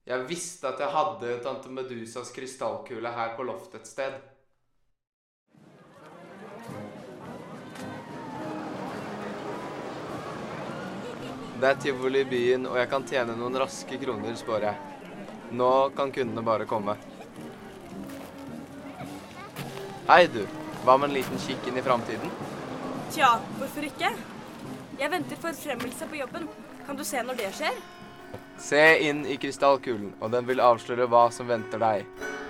Jeg visste at jeg hadde Tante Medusas krystallkule her på loftet et sted. Det er tivoli i byen, og jeg kan tjene noen raske kroner, spør jeg. Nå kan kundene bare komme. Hei du, hva med en liten kikk inn i fremtiden? Tja, hvorfor ikke? Jeg venter for fremmelse på jobben. Kan du se når det skjer? Se inn i krystallkulen, og den vil avsløre hva som venter deg.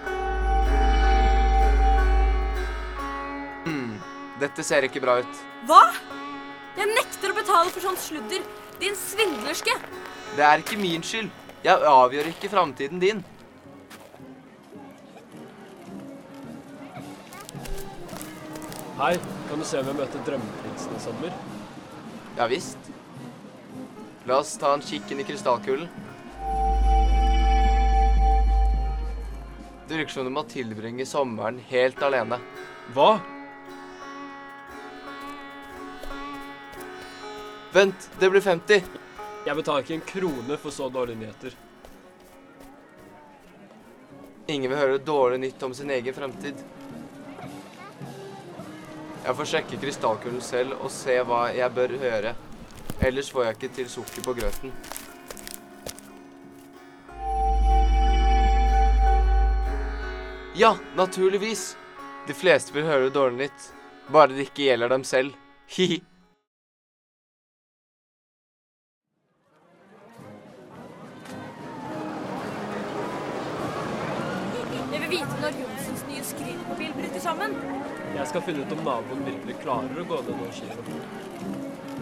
Dette ser ikke bra ut. Hva? Jeg nekter å betale for sånn sludder. Din svindlerske! Det er ikke min skyld. Jeg avgjør ikke fremtiden din. Hei, kan du se om jeg møter drømmeprinsen i sommer? Ja visst. La oss ta en kikk inn i krystallkulen. Det virker som du må tilbringe sommeren helt alene. Hva? Vent, det blir 50. Jeg betaler ikke en krone for så dårlige nyheter. Ingen vil høre dårlig nytt om sin egen fremtid. Jeg får sjekke krystallkulen selv og se hva jeg bør høre. Ellers får jeg ikke til sukker på grøten. Ja, naturligvis. De fleste vil høre dårlig nytt. Bare det ikke gjelder dem selv. Hihi. Jeg vil vite når Jonsens nye skrivemobil bryter sammen. Jeg skal finne ut om naboen virkelig klarer å gå ned noen kilo.